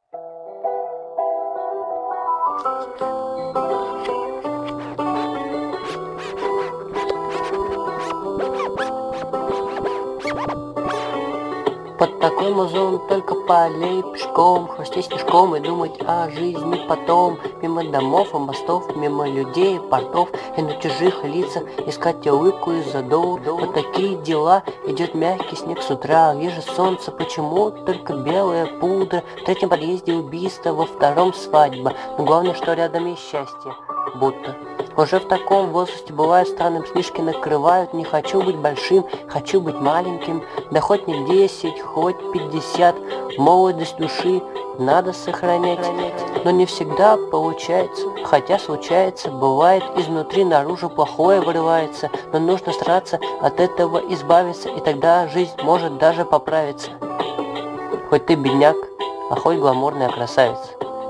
Под такой музон только по аллее пешком, хрустеть снежком и думать о жизни потом. Мимо домов и мостов, мимо людей и портов, и на чужих лицах искать улыбку из-за дол. Вот такие дела, идет мягкий снег с утра, вижу солнце, почему только белая пудра. В третьем подъезде убийство, во втором свадьба, но главное, что рядом есть счастье, будто. Уже в таком возрасте бывает странным, снежки накрывают. Не хочу быть большим, хочу быть маленьким. Да хоть не 10, хоть 50. Молодость души надо сохранять. Но не всегда получается, хотя случается. Бывает, изнутри наружу плохое вырывается. Но нужно стараться от этого избавиться, и тогда жизнь может даже поправиться. Хоть ты бедняк, а хоть гламурная красавица.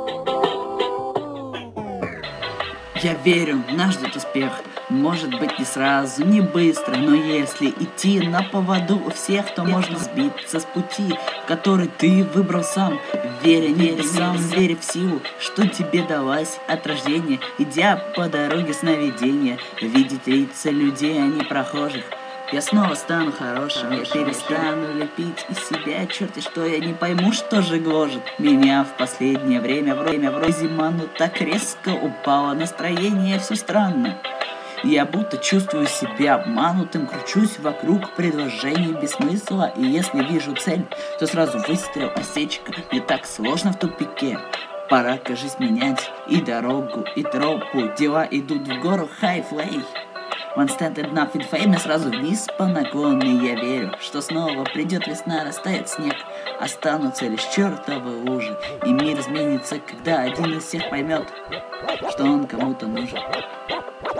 Я верю, нас ждет успех. Может быть, не сразу, не быстро, но если идти на поводу у всех, то можно сбиться с пути, который ты выбрал сам. Веря небесам, веря в силу, что тебе далась от рождения, идя по дороге сновидения, видеть лица людей, а не прохожих. Я снова стану хорошим, я перестану лепить из себя черти, что я не пойму, что же гложет меня в последнее время вроде зима, но так резко упало настроение, все странно. Я будто чувствую себя обманутым, кручусь вокруг предложений без смысла, и если вижу цель, то сразу выстрел, осечка, мне так сложно в тупике. Пора, кажись, менять и дорогу, и тропу, дела идут в гору, хай-флей. One stand enough in fame, сразу вниз по наклонной. Я верю, что снова придет весна, растает снег, останутся лишь чертовы лужи, и мир изменится, когда один из всех поймет, что он кому-то нужен.